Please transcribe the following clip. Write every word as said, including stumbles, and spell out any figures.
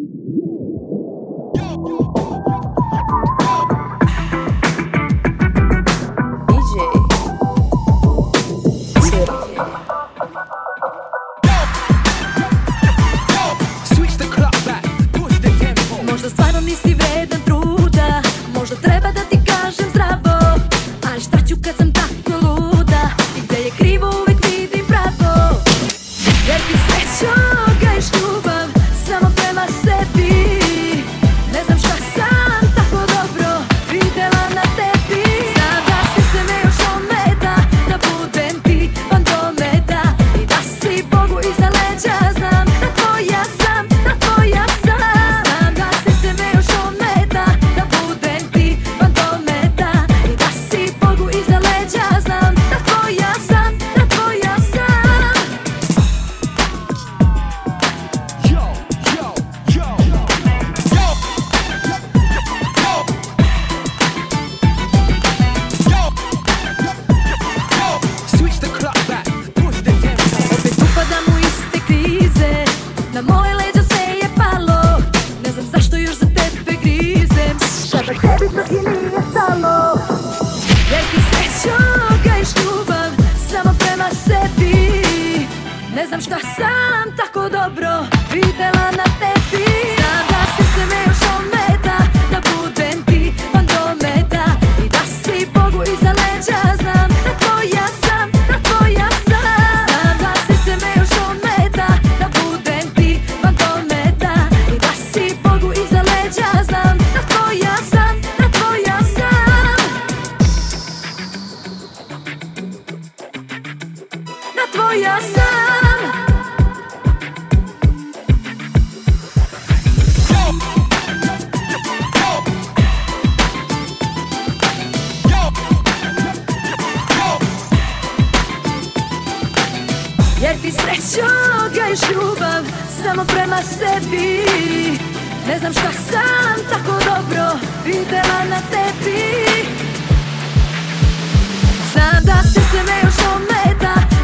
Možda stvarno nisi vredan truda, možda treba da ti kažem zdravo, ali šta ću kad sam tako luda i gde je krivo uvek vidim pravo. Jer ti srećo gaješ ljubav samo prema sebi. Ne znam šta sam tako dobro videla na tebi. Znam da srce me još ometa, da budem ti van dometa i da si Bogu iza leđa. Znam da tvoja sam, da tvoja sam. Znam da srce me još ometa, da budem ti van dometa i da si Bogu iza leđa. Znam da tvoja sam, da tvoja sam. Opet upadam u iste krize, na moje leđa sve je palo. Ne znam zašto još za tebe grizem, kada tebi to i nije stalo. Jer ti srećo gaješ ljubav samo prema sebi. Ne znam šta sam tako dobro videla na tebi. Znam da srce me još ometa, da budem ti van dometa i da si Bogu iza leđa. Znam da tvoja sam, da tvoja sam. Znam da srce me još ometa, da budem ti van dometa i da si Bogu iza leđa. Znam da tvoja sam, da tvoja sam. Da tvoja sam. Jer ti srećo gaješ ljubav samo prema sebi. Ne znam šta sam tako dobro videla na tebi. Znam da srce me još ometa,